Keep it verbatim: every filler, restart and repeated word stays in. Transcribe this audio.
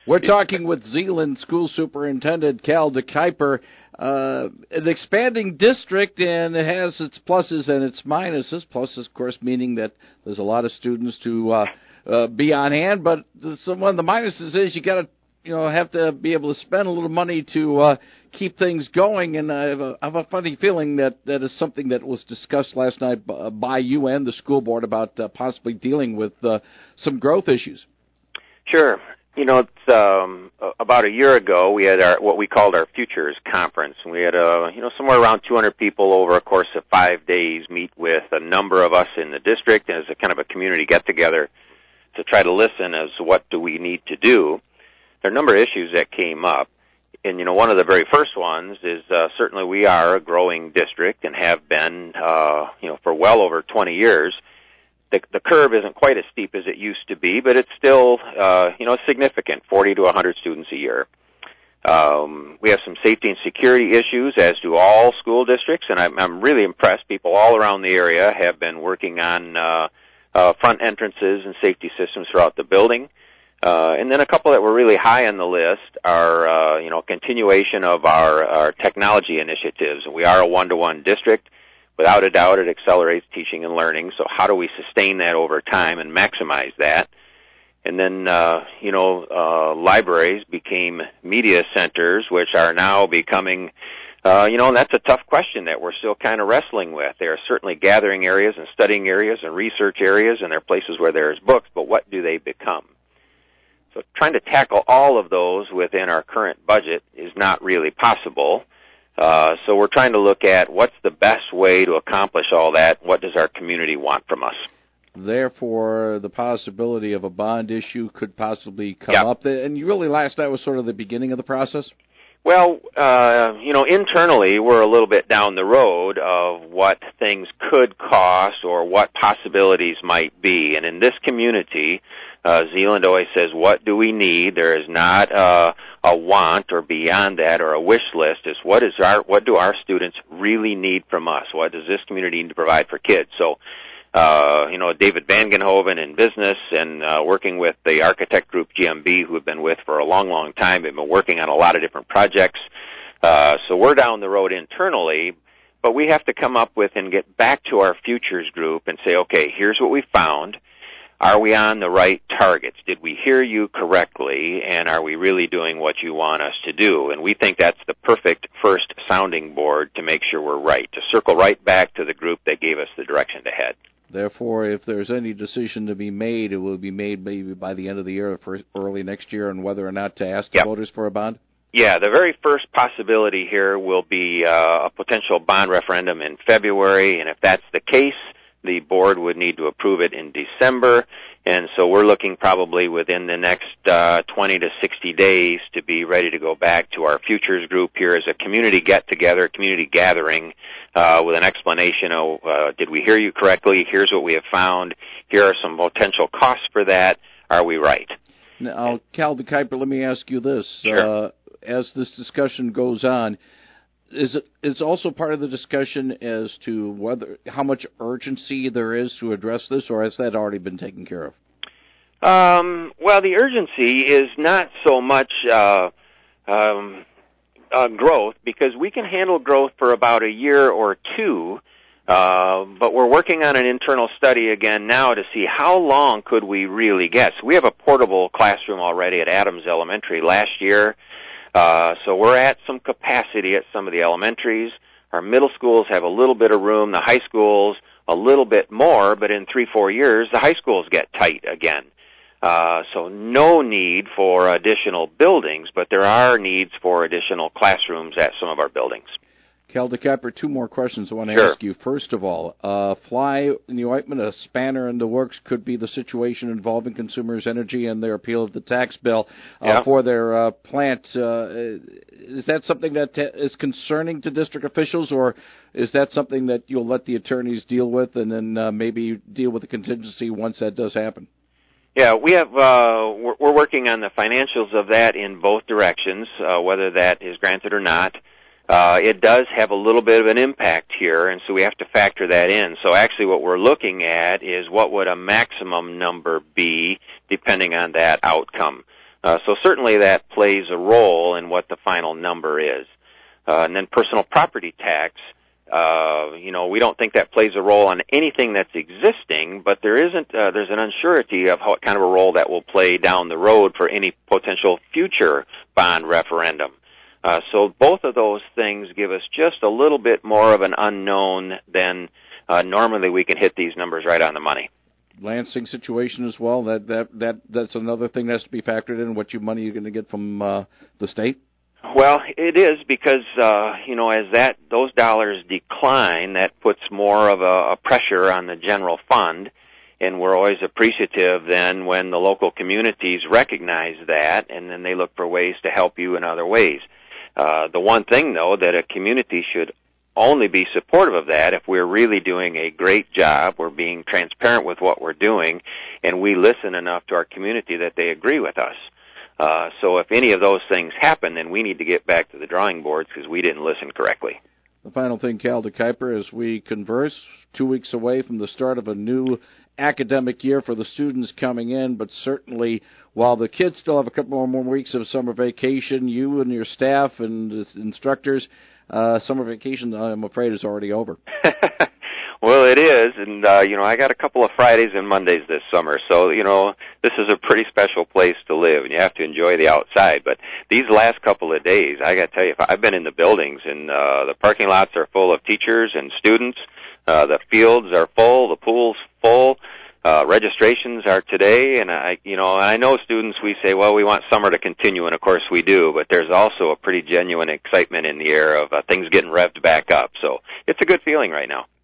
We're talking with Zeeland School Superintendent Cal DeKuyper. Uh, an expanding district, and it has its pluses and its minuses. Pluses, of course, meaning that there's a lot of students to uh, uh, be on hand, but some, one of the minuses is you got to, you know, have to be able to spend a little money to uh, keep things going. And I have, a, I have a funny feeling that that is something that was discussed last night by, by you and the school board about uh, possibly dealing with uh, some growth issues. Sure. You know, it's, um, about a year ago, we had our what we called our Futures Conference. We had, uh, you know, somewhere around two hundred people over a course of five days meet with a number of us in the district as a kind of a community get-together to try to listen as to what do we need to do. There are a number of issues that came up. And, you know, one of the very first ones is uh, certainly we are a growing district and have been, uh, you know, for well over twenty years. The, the curve isn't quite as steep as it used to be, but it's still, uh, you know, significant, forty to one hundred students a year. Um, we have some safety and security issues, as do all school districts, and I'm, I'm really impressed. People all around the area have been working on uh, uh, front entrances and safety systems throughout the building. Uh, and then a couple that were really high on the list are, uh, you know, continuation of our, our technology initiatives. We are a one-to-one district. Without a doubt, it accelerates teaching and learning. So how do we sustain that over time and maximize that? And then, uh, you know, uh, libraries became media centers, which are now becoming, uh, you know, and that's a tough question that we're still kind of wrestling with. They are certainly gathering areas and studying areas and research areas, and there are places where there's books, but what do they become? So trying to tackle all of those within our current budget is not really possible. Uh, so we're trying to look at what's the best way to accomplish all that. What does our community want from us? Therefore, the possibility of a bond issue could possibly come yep. up. And you really, last night was sort of the beginning of the process? Well, uh, you know, internally, we're a little bit down the road of what things could cost or what possibilities might be. And in this community, uh, Zeeland always says, what do we need? There is not uh, a want or beyond that or a wish list. It's what is our, what do our students really need from us? What does this community need to provide for kids? So, uh, you know, David Vangenhoven in business and uh, working with the architect group G M B, who have been with for a long, long time. They've been working on a lot of different projects. Uh, so we're down the road internally, but we have to come up with and get back to our futures group and say, okay, here's what we found. Are we on the right targets? Did we hear you correctly, and are we really doing what you want us to do? And we think that's the perfect first sounding board to make sure we're right, to circle right back to the group that gave us the direction to head. Therefore, if there's any decision to be made, it will be made maybe by the end of the year or early next year on whether or not to ask the yep. voters for a bond? Yeah, the very first possibility here will be uh, a potential bond referendum in February, and if that's the case, the board would need to approve it in December, and so we're looking probably within the next uh, twenty to sixty days to be ready to go back to our futures group here as a community get-together, community gathering, uh, with an explanation of, uh, did we hear you correctly? Here's what we have found. Here are some potential costs for that. Are we right? Now, Cal DeKuyper, let me ask you this. Sure. Uh, as this discussion goes on, Is it is also part of the discussion as to whether how much urgency there is to address this, or has that already been taken care of? Um, well, the urgency is not so much uh, um, uh, growth, because we can handle growth for about a year or two, uh, but we're working on an internal study again now to see how long could we really get. So we have a portable classroom already at Adams Elementary last year. Uh, so we're at some capacity at some of the elementaries. Our middle schools have a little bit of room, the high schools a little bit more, but in three, four years, the high schools get tight again. Uh, so no need for additional buildings, but there are needs for additional classrooms at some of our buildings. Cal DeKuyper, two more questions I want to sure. ask you. First of all, uh, fly in the ointment, a spanner in the works could be the situation involving consumers' energy and their appeal of the tax bill uh, yeah. for their uh, plant. Uh, is that something that t- is concerning to district officials, or is that something that you'll let the attorneys deal with and then uh, maybe deal with the contingency once that does happen? Yeah, we have, uh, we're, we're working on the financials of that in both directions, uh, whether that is granted or not. Uh, it does have a little bit of an impact here, and so we have to factor that in. So actually what we're looking at is what would a maximum number be depending on that outcome. Uh, so certainly that plays a role in what the final number is. Uh, and then personal property tax, uh, you know, we don't think that plays a role on anything that's existing, but there isn't, uh, there's an uncertainty of what kind of a role that will play down the road for any potential future bond referendum. Uh, so both of those things give us just a little bit more of an unknown than uh, normally we can hit these numbers right on the money. Lansing situation as well. That that that that's another thing that has to be factored in. What you money you're going to get from uh, the state. Well, it is because uh, you know as that those dollars decline, that puts more of a, a pressure on the general fund, and we're always appreciative then when the local communities recognize that, and then they look for ways to help you in other ways. Uh, the one thing though that a community should only be supportive of that if we're really doing a great job, we're being transparent with what we're doing, and we listen enough to our community that they agree with us. Uh, so if any of those things happen, then we need to get back to the drawing boards because we didn't listen correctly. The final thing, Cal DeKuyper, as we converse, two weeks away from the start of a new academic year for the students coming in, but certainly while the kids still have a couple more weeks of summer vacation, you and your staff and instructors, uh, summer vacation, I'm afraid, is already over. Well, it is, and, uh, you know, I got a couple of Fridays and Mondays this summer, so, you know, this is a pretty special place to live, and you have to enjoy the outside. But these last couple of days, I got to tell you, I've been in the buildings, and uh, the parking lots are full of teachers and students. Uh, the fields are full, the pool's full. Uh, registrations are today, and I, you know, I know students, we say, well, we want summer to continue, and of course we do, but there's also a pretty genuine excitement in the air of uh, things getting revved back up. So it's a good feeling right now.